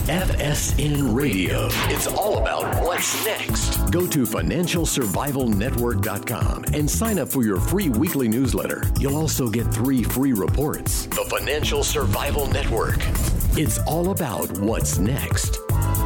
FSN Radio. It's all about what's next. Go to financialsurvivalnetwork.com and sign up for your free weekly newsletter. You'll also get 3 free reports. The Financial Survival Network. It's all about what's next.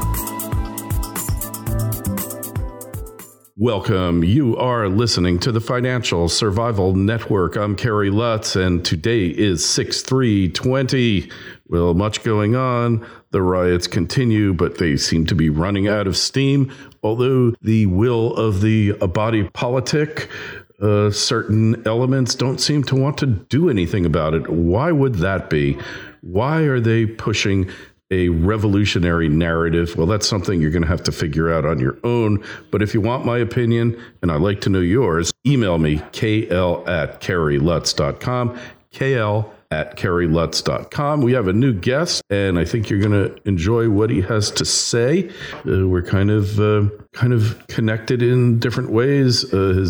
Welcome. You are listening to the Financial Survival Network. I'm Kerry Lutz, and today is 6/3/20. Well, much going on. The riots continue, but they seem to be running out of steam. Although the will of the body politic, certain elements don't seem to want to do anything about it. Why would that be? Why are they pushing a revolutionary narrative? Well, that's something you're going to have to figure out on your own. But if you want my opinion, and I'd like to know yours, email me, kl@kerrylutz.com, kl@kerrylutz.com. We have a new guest, and I think you're going to enjoy what he has to say. We're kind of connected in different ways.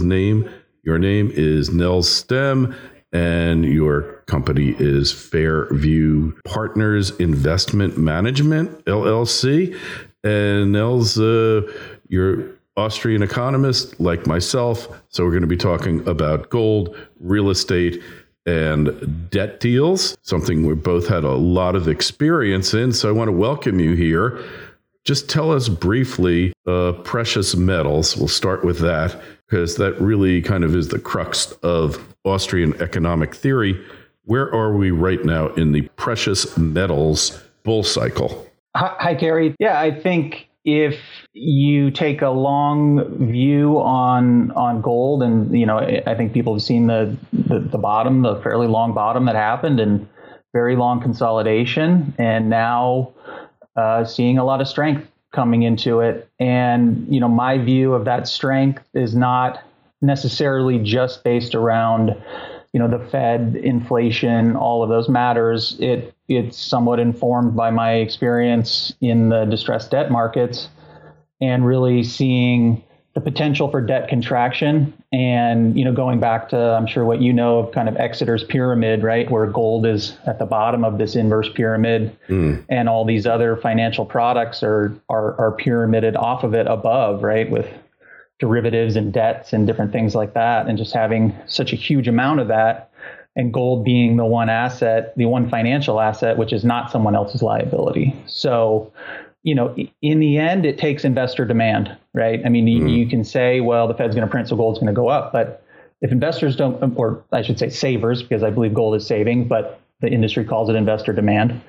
Your name is Nels Stem, and your company is Fairview Partners Investment Management, LLC. And Nels, you're Austrian economist like myself. So we're going to be talking about gold, real estate, and debt deals, something we both had a lot of experience in. So I want to welcome you here. Just tell us briefly, precious metals. We'll start with that, because that really kind of is the crux of Austrian economic theory. Where are we right now in the precious metals bull cycle? Hi, Kerry. Yeah, I think if you take a long view on gold, and I think people have seen the bottom, the fairly long bottom that happened, and very long consolidation, and now seeing a lot of strength coming into it. And my view of that strength is not necessarily just based around the Fed, inflation, all of those matters. It's somewhat informed by my experience in the distressed debt markets and really seeing the potential for debt contraction. And, going back to, I'm sure what of kind of Exeter's pyramid, right, where gold is at the bottom of this inverse pyramid, and all these other financial products are pyramided off of it above, right, with derivatives and debts and different things like that, and just having such a huge amount of that, and gold being the one asset, the one financial asset, which is not someone else's liability. So, in the end, it takes investor demand, right? I mean, you can say, well, the Fed's going to print, so gold's going to go up. But if investors don't, or I should say savers, because I believe gold is saving, but the industry calls it investor demand.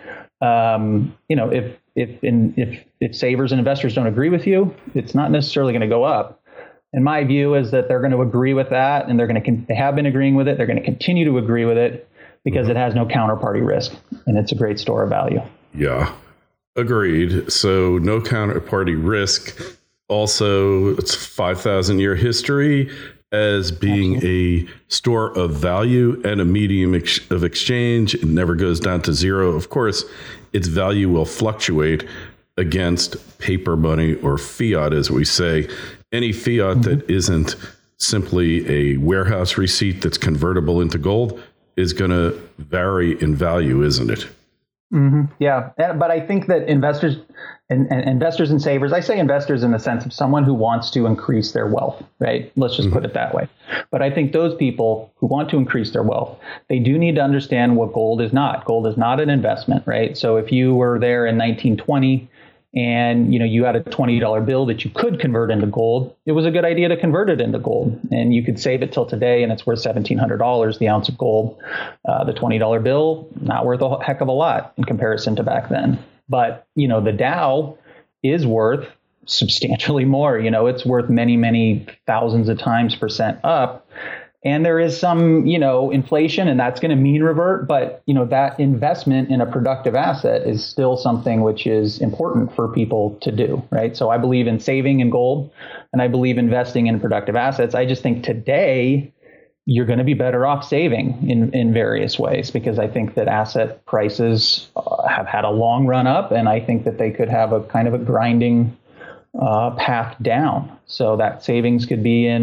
If savers and investors don't agree with you, it's not necessarily going to go up. And my view is that they're going to agree with that, and they have been agreeing with it. They're going to continue to agree with it because it has no counterparty risk, and it's a great store of value. Yeah, agreed. So no counterparty risk. Also, it's 5,000-year history as being a store of value and a medium of exchange. It never goes down to zero. Of course, its value will fluctuate against paper money, or fiat, as we say. Any fiat that isn't simply a warehouse receipt that's convertible into gold is going to vary in value, isn't it? Yeah, but I think that investors and savers, I say investors in the sense of someone who wants to increase their wealth, right? Let's just put it that way. But I think those people who want to increase their wealth, they do need to understand what gold is not. Gold is not an investment, right? So if you were there in 1920 and you had a $20 bill that you could convert into gold, it was a good idea to convert it into gold, and you could save it till today, and it's worth $1,700 the ounce of gold. The $20 bill, not worth a heck of a lot in comparison to back then. But the Dow is worth substantially more. It's worth many, many thousands of times percent up. And there is some, inflation, and that's going to mean revert. But, that investment in a productive asset is still something which is important for people to do, right? So I believe in saving in gold, and I believe investing in productive assets. I just think today you're going to be better off saving in various ways, because I think that asset prices have had a long run up, and I think that they could have a kind of a grinding path down. So that savings could be in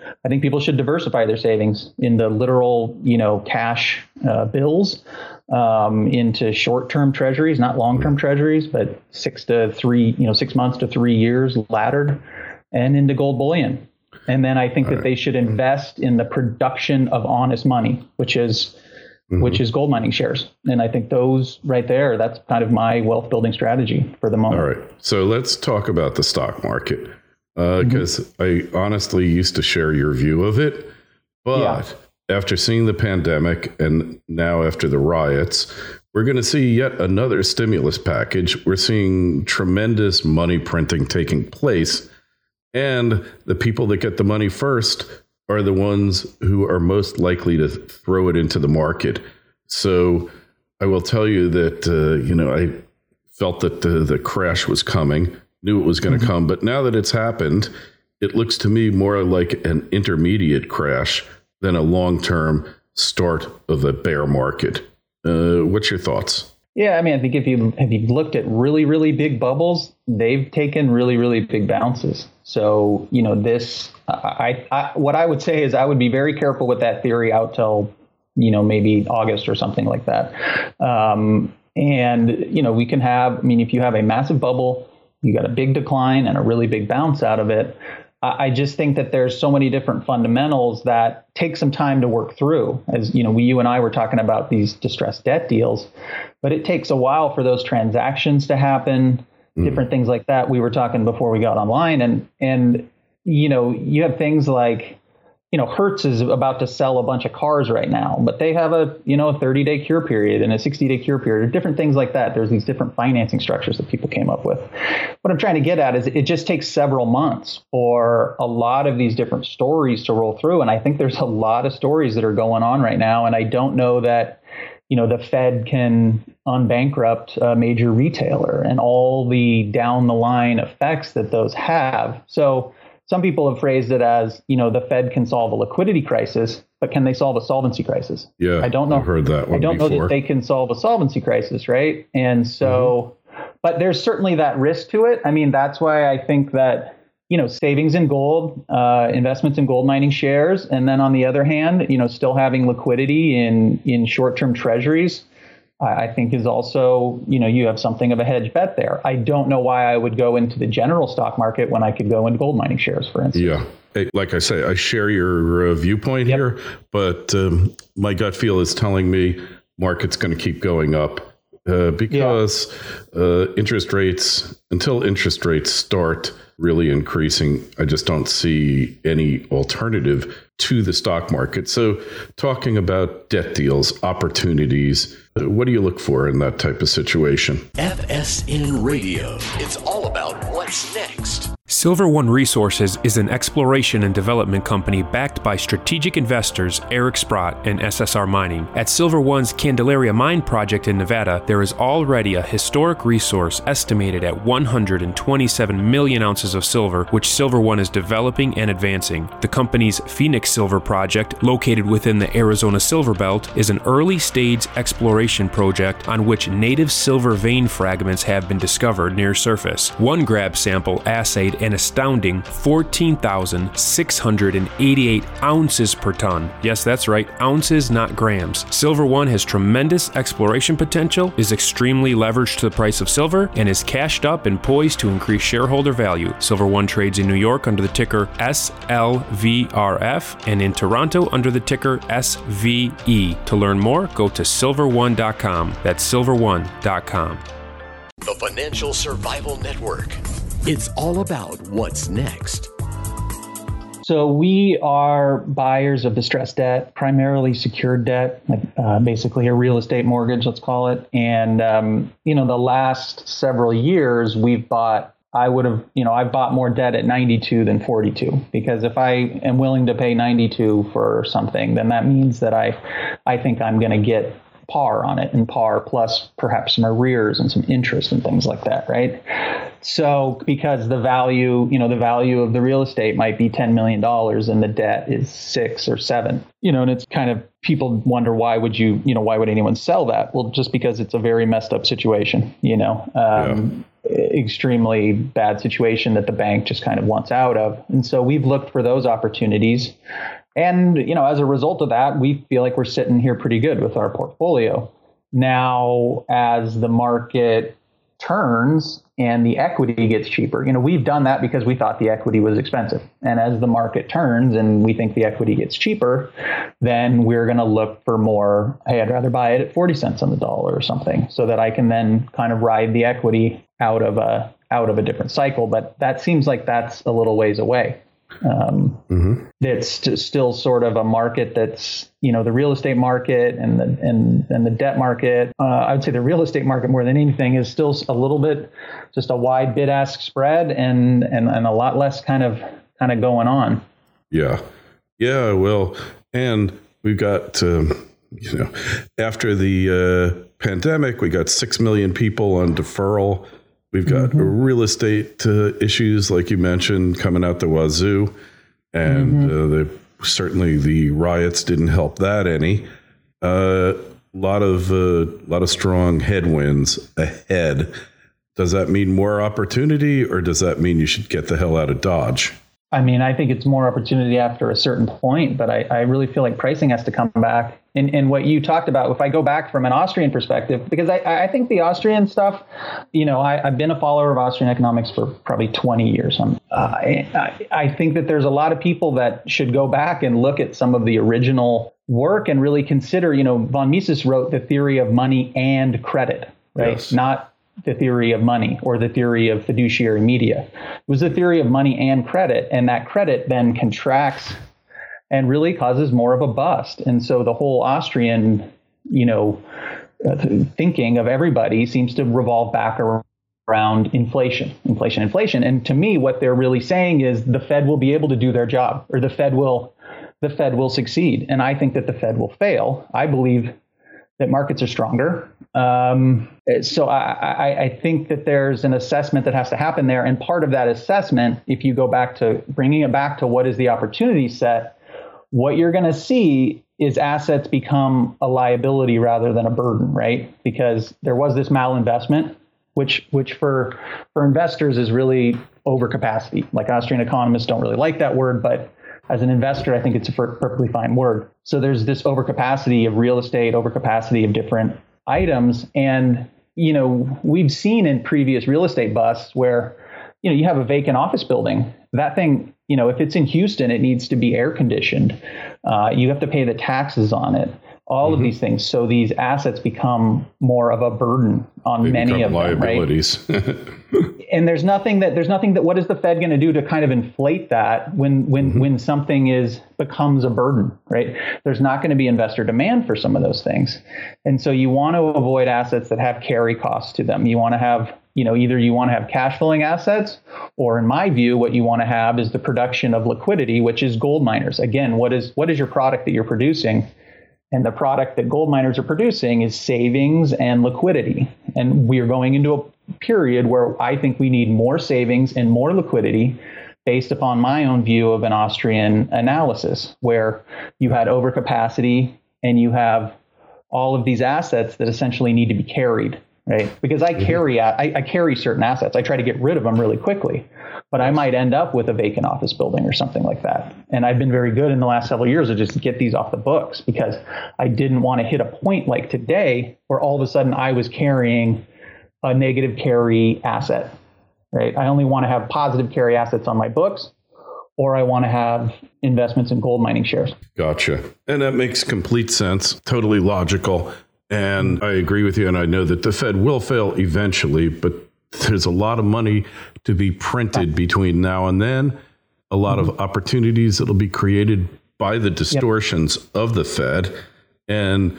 I think people should diversify their savings into literal, cash bills, into short-term treasuries, not long-term treasuries, but 6 months to 3 years laddered, and into gold bullion. And then I think that they should invest in the production of honest money, which is gold mining shares. And I think those right there, that's kind of my wealth building strategy for the moment. All right. So let's talk about the stock market, because I honestly used to share your view of it. But after seeing the pandemic and now after the riots, we're going to see yet another stimulus package. We're seeing tremendous money printing taking place. And the people that get the money first are the ones who are most likely to throw it into the market. So I will tell you that, I felt that the crash was coming, knew it was going to come. But now that it's happened, it looks to me more like an intermediate crash than a long-term start of a bear market. What's your thoughts? Yeah, I mean, I think if you've looked at really, really big bubbles, they've taken really, really big bounces. So, this, what I would say is I would be very careful with that theory out till, maybe August or something like that. We can have, if you have a massive bubble, you got a big decline and a really big bounce out of it. I just think that there's so many different fundamentals that take some time to work through. As you and I were talking about these distressed debt deals, but it takes a while for those transactions to happen, different things like that. We were talking before we got online, and you have things like, Hertz is about to sell a bunch of cars right now, but they have a 30-day cure period and a 60-day cure period, different things like that. There's these different financing structures that people came up with. What I'm trying to get at is it just takes several months for a lot of these different stories to roll through. And I think there's a lot of stories that are going on right now. And I don't know that, the Fed can unbankrupt a major retailer and all the down the line effects that those have. So some people have phrased it as, the Fed can solve a liquidity crisis, but can they solve a solvency crisis? Yeah, I don't know. I've heard that one I don't before. know that they can solve a solvency crisis, right? And so, but there's certainly that risk to it. I mean, that's why I think that, savings in gold, investments in gold mining shares, and then on the other hand, still having liquidity in short-term treasuries, I think is also, you have something of a hedge bet there. I don't know why I would go into the general stock market when I could go into gold mining shares, for instance. Yeah. Hey, like I say, I share your viewpoint here, but my gut feel is telling me market's going to keep going up because interest rates, until interest rates start really increasing, I just don't see any alternative to the stock market. So talking about debt deals, opportunities, what do you look for in that type of situation? FSN Radio. It's all about what's next. Silver One Resources is an exploration and development company backed by strategic investors Eric Sprott and SSR Mining. At Silver One's Candelaria Mine project in Nevada, there is already a historic resource estimated at 127 million ounces of silver, which Silver One is developing and advancing. The company's Phoenix Silver project, located within the Arizona Silver Belt, is an early-stage exploration project on which native silver vein fragments have been discovered near surface. One grab sample assayed an astounding 14,688 ounces per ton. Yes, that's right, ounces, not grams. Silver One has tremendous exploration potential, is extremely leveraged to the price of silver, and is cashed up and poised to increase shareholder value. Silver One trades in New York under the ticker SLVRF and in Toronto under the ticker SVE. To learn more, go to silverone.com. That's silverone.com. The Financial Survival Network. It's all about what's next. So we are buyers of distressed debt, primarily secured debt, like basically a real estate mortgage, let's call it. And, the last several years we've bought, I've bought more debt at 92 than 42, because if I am willing to pay 92 for something, then that means that I think I'm going to get par on it, and par plus perhaps some arrears and some interest and things like that, right? So because the value of the real estate might be $10 million and the debt is 6 or 7, and it's kind of, people wonder why would anyone sell that? Well, just because it's a very messed up situation, extremely bad situation that the bank just kind of wants out of. And so we've looked for those opportunities. And, as a result of that, we feel like we're sitting here pretty good with our portfolio. Now, as the market turns and the equity gets cheaper, we've done that because we thought the equity was expensive. And as the market turns and we think the equity gets cheaper, then we're going to look for more. Hey, I'd rather buy it at 40 cents on the dollar or something, so that I can then kind of ride the equity out of a different cycle. But that seems like that's a little ways away. It's still sort of a market that's, the real estate market and the debt market. I would say the real estate market more than anything is still a little bit just a wide bid-ask spread and a lot less kind of going on. Yeah. Well, and we've got, after the pandemic, we got 6 million people on deferral. We've got real estate issues, like you mentioned, coming out the wazoo, and certainly the riots didn't help that any. A lot of strong headwinds ahead. Does that mean more opportunity, or does that mean you should get the hell out of Dodge? I mean, I think it's more opportunity after a certain point, but I really feel like pricing has to come back. And what you talked about, if I go back from an Austrian perspective, because I think the Austrian stuff, I've been a follower of Austrian economics for probably 20 years. I think that there's a lot of people that should go back and look at some of the original work and really consider, von Mises wrote The Theory of Money and Credit, right? Yes. Not the theory of money or the theory of fiduciary media. It was the theory of money and credit, and that credit then contracts and really causes more of a bust. And so the whole Austrian, thinking of everybody seems to revolve back around inflation. And to me, what they're really saying is the Fed will be able to do their job, or the Fed will succeed. And I think that the Fed will fail. I believe that markets are stronger. So I think that there's an assessment that has to happen there. And part of that assessment, if you go back to bringing it back to what is the opportunity set, what you're going to see is assets become a liability rather than a burden, right? Because there was this malinvestment, which for investors is really overcapacity. Like Austrian economists don't really like that word, but as an investor, I think it's a perfectly fine word. So there's this overcapacity of real estate, overcapacity of different items. And, we've seen in previous real estate busts where, you have a vacant office building. That thing, if it's in Houston, it needs to be air conditioned. You have to pay the taxes on it. All of these things. So these assets become more of a burden on many of them, liabilities. Right? And there's nothing that what is the Fed going to do to kind of inflate that when something becomes a burden, right? There's not going to be investor demand for some of those things. And so you want to avoid assets that have carry costs to them. You want to have, either you want to have cash flowing assets, or in my view, what you want to have is the production of liquidity, which is gold miners. Again, what is your product that you're producing? And the product that gold miners are producing is savings and liquidity. And we are going into a period where I think we need more savings and more liquidity based upon my own view of an Austrian analysis, where you had overcapacity and you have all of these assets that essentially need to be carried, right? Because I carry certain assets. I try to get rid of them really quickly, but I might end up with a vacant office building or something like that. And I've been very good in the last several years to just get these off the books, because I didn't want to hit a point like today where all of a sudden I was carrying a negative carry asset, right? I only want to have positive carry assets on my books, or I want to have investments in gold mining shares. Gotcha. And that makes complete sense. Totally logical. And I agree with you. And I know that the Fed will fail eventually, but there's a lot of money to be printed between now and then, a lot of opportunities that'll be created by the distortions of the Fed. And,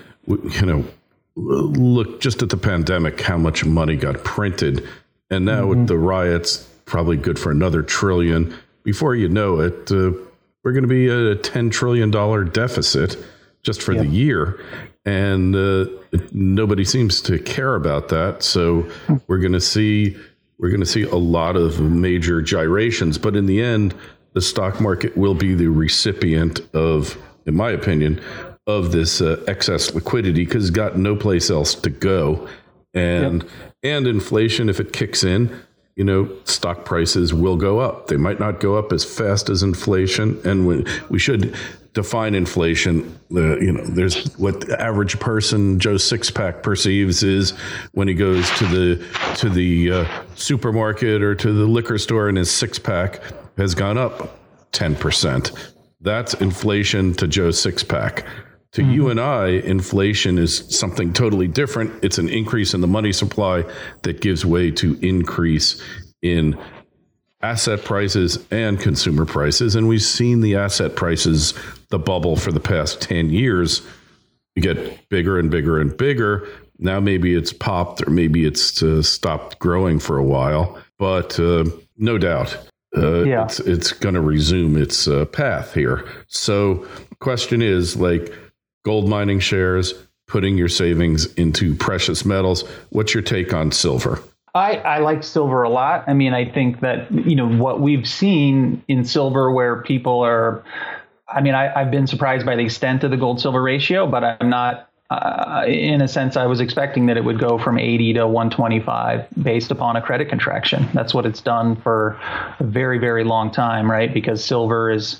look just at the pandemic, how much money got printed. And now with the riots, probably good for another $1 trillion. Before you know it, we're going to be at a $10 trillion deficit just for the year. And nobody seems to care about that. So we're going to see a lot of major gyrations. But in the end, the stock market will be the recipient of, in my opinion, of this excess liquidity, because it's got no place else to go. And inflation, if it kicks in, stock prices will go up. They might not go up as fast as inflation. And we should define inflation. There's what the average person, Joe Sixpack, perceives is when he goes to the supermarket or to the liquor store and his six-pack has gone up 10%. That's inflation to Joe Sixpack. To you and I, inflation is something totally different. It's an increase in the money supply that gives way to increase in asset prices and consumer prices. And we've seen the asset prices, the bubble for the past 10 years, get bigger and bigger and bigger. Now maybe it's popped or maybe it's stopped growing for a while. But no doubt, it's going to resume its path here. So the question is, gold mining shares, putting your savings into precious metals. What's your take on silver? I like silver a lot. I mean, I think that, what we've seen in silver where people are, I've been surprised by the extent of the gold silver ratio, but I'm not, in a sense, I was expecting that it would go from 80 to 125 based upon a credit contraction. That's what it's done for a very, very long time, right? Because silver is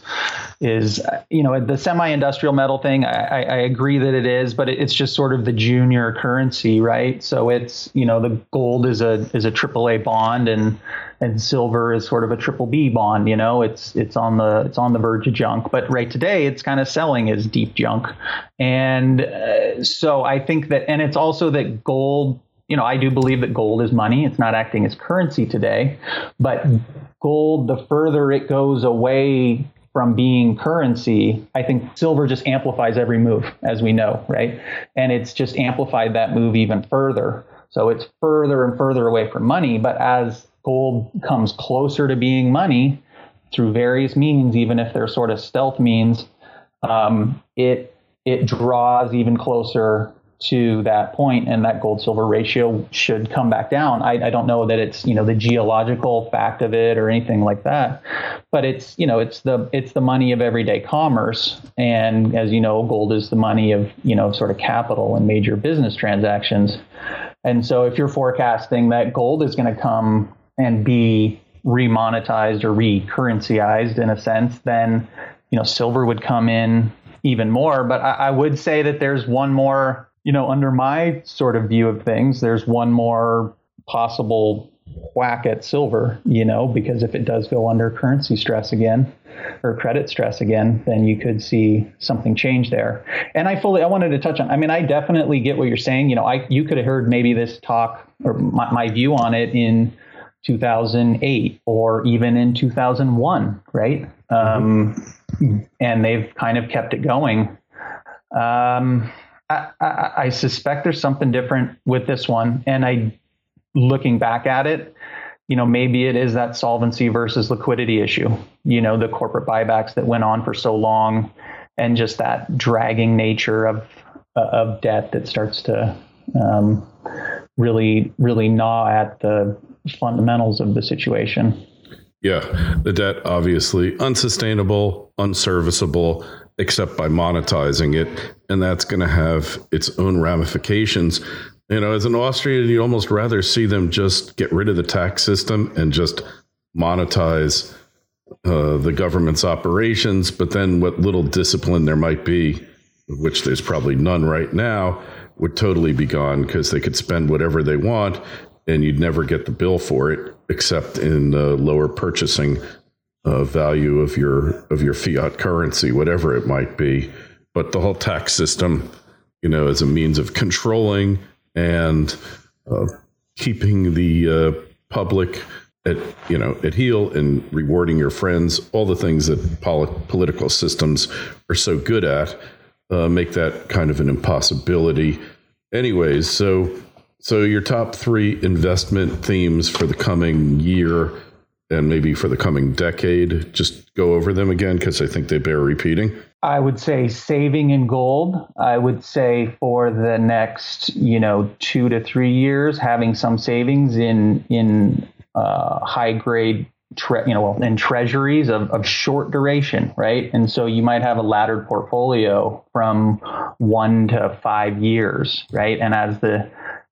the semi-industrial metal thing. I agree that it is, but it's just sort of the junior currency, right? So it's, the gold is a AAA bond and silver is sort of a triple B bond. It's on the verge of junk, but right today it's kind of selling as deep junk. And so I think that, and it's also that gold, I do believe that gold is money. It's not acting as currency today, but gold, the further it goes away from being currency, I think silver just amplifies every move, as we know, right? And it's just amplified that move even further. So it's further and further away from money. But as gold comes closer to being money through various means, even if they're sort of stealth means, it draws even closer to that point, and that gold silver ratio should come back down. I don't know that it's the geological fact of it or anything like that, but it's the money of everyday commerce, and as you know, gold is the money of sort of capital and major business transactions. And so if you're forecasting that gold is going to come and be remonetized or recurrencyized in a sense, then silver would come in even more. But I would say that there's one more, under my sort of view of things, there's one more possible whack at silver, because if it does go under currency stress again or credit stress again, then you could see something change there. And I wanted to touch on, I definitely get what you're saying. You could have heard maybe this talk or my view on it in 2008 or even in 2001, right? And they've kind of kept it going. I suspect there's something different with this one. And looking back at it, maybe it is that solvency versus liquidity issue, the corporate buybacks that went on for so long and just that dragging nature of debt that starts to really, really gnaw at the fundamentals of the situation. Yeah, the debt obviously unsustainable, unserviceable, except by monetizing it. And that's going to have its own ramifications. As an Austrian, you'd almost rather see them just get rid of the tax system and just monetize the government's operations. But then what little discipline there might be, which there's probably none right now, would totally be gone because they could spend whatever they want and you'd never get the bill for it, except in the lower purchasing value of your fiat currency, whatever it might be. But the whole tax system, as a means of controlling and keeping the public at heel and rewarding your friends, all the things that political systems are so good at, make that kind of an impossibility. Anyways, so your top three investment themes for the coming year and maybe for the coming decade, just go over them again, because I think they bear repeating. I would say saving in gold. I would say for the next, 2 to 3 years, having some savings in high grade, in treasuries of short duration, right? And so you might have a laddered portfolio from 1 to 5 years, right? And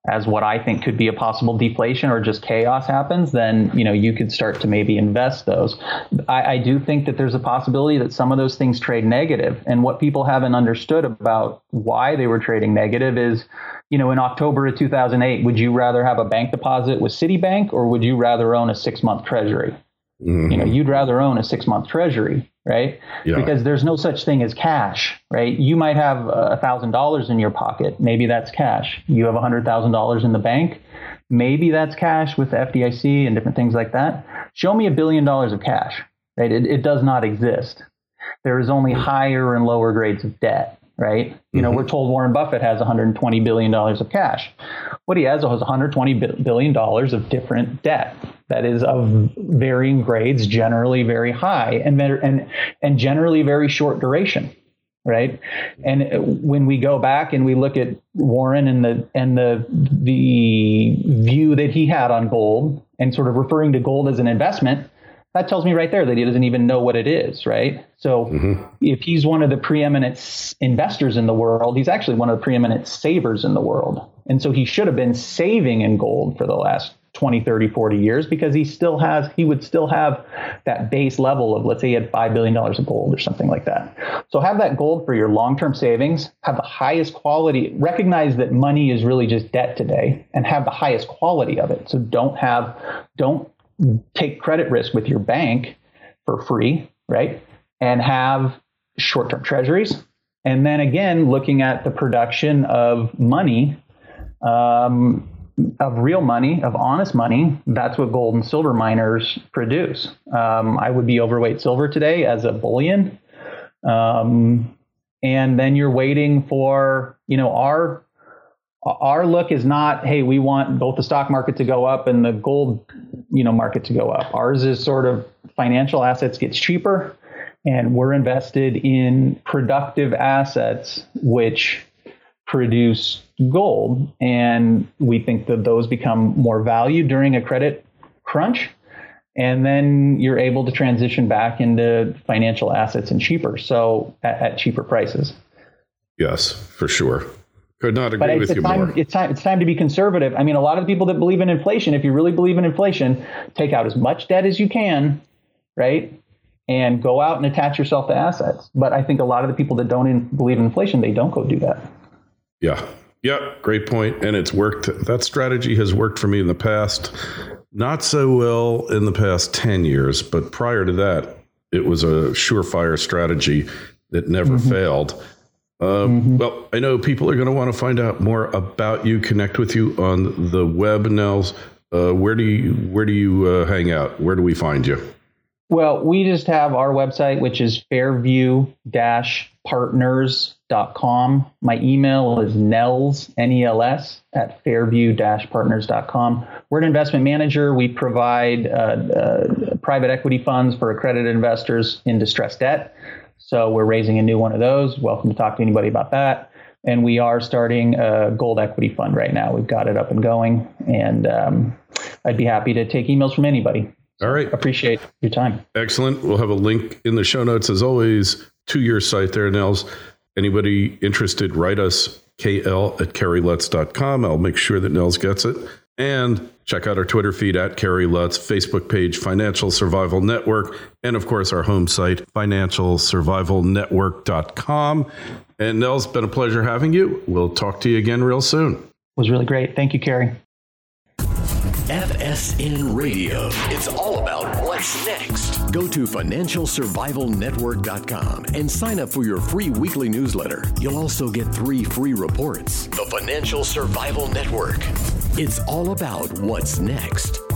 as what I think could be a possible deflation or just chaos happens, then, you could start to maybe invest those. I do think that there's a possibility that some of those things trade negative. And what people haven't understood about why they were trading negative is, in October of 2008, would you rather have a bank deposit with Citibank or would you rather own a 6-month treasury? Mm-hmm. You'd rather own a 6-month treasury, right? Yeah. Because there's no such thing as cash, right? You might have $1,000 in your pocket. Maybe that's cash. You have $100,000 in the bank. Maybe that's cash with the FDIC and different things like that. Show me $1 billion of cash, right? It does not exist. There is only higher and lower grades of debt, right? We're told Warren Buffett has $120 billion of cash. What he has is $120 billion of different debt that is of varying grades, generally very high and generally very short duration, right? And when we go back and we look at Warren and the view that he had on gold and sort of referring to gold as an investment, that tells me right there that he doesn't even know what it is, right? So if he's one of the preeminent investors in the world, he's actually one of the preeminent savers in the world. And so he should have been saving in gold for the last 20, 30, 40 years because he would still have that base level of, let's say he had $5 billion of gold or something like that. So have that gold for your long-term savings, have the highest quality, recognize that money is really just debt today, and have the highest quality of it. So don't take credit risk with your bank for free, right? And have short-term treasuries. And then again, looking at the production of money, of real money, of honest money, that's what gold and silver miners produce. I would be overweight silver today as a bullion. And then you're waiting for, our look is not, hey, we want both the stock market to go up and the gold, market to go up. Ours is sort of financial assets gets cheaper, and we're invested in productive assets which produce gold. And we think that those become more valued during a credit crunch. And then you're able to transition back into financial assets and cheaper. So at cheaper prices. Yes, for sure. Could not agree with you more. It's time to be conservative. I mean, a lot of the people that believe in inflation, if you really believe in inflation, take out as much debt as you can, right? And go out and attach yourself to assets. But I think a lot of the people that don't believe in inflation, they don't go do that. Yeah. Yeah. Great point. And it's worked. That strategy has worked for me in the past. Not so well in the past 10 years. But prior to that, it was a surefire strategy that never failed. Well, I know people are going to want to find out more about you, connect with you on the web, Nels. Where do you hang out? Where do we find you? Well, we just have our website, which is fairview-partners.com. My email is nels, N-E-L-S, at fairview-partners.com. We're an investment manager. We provide private equity funds for accredited investors in distressed debt. So we're raising a new one of those. Welcome to talk to anybody about that. And we are starting a gold equity fund right now. We've got it up and going. And I'd be happy to take emails from anybody. All right. Appreciate your time. Excellent. We'll have a link in the show notes, as always, to your site there, Nels. Anybody interested, write us, kl@kerrylutz.com. I'll make sure that Nels gets it. And check out our Twitter feed at Kerry Lutz, Facebook page, Financial Survival Network, and of course, our home site, financialsurvivalnetwork.com. And Nels, been a pleasure having you. We'll talk to you again real soon. It was really great. Thank you, Kerry. FSN Radio. It's all about what's next. Go to financialsurvivalnetwork.com and sign up for your free weekly newsletter. You'll also get 3 free reports. The Financial Survival Network. It's all about what's next.